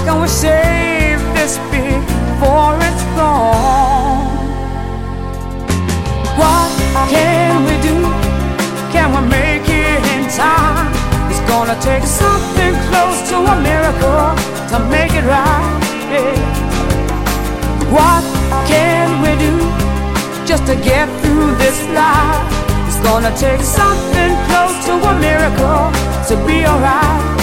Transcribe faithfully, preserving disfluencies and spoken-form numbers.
can we save this before it's gone? What can we do? Can we make it in time? It's gonna take something close to a miracle to make it right. Yeah. What can we do just to get through this life? It's gonna take something close to a miracle to be alright.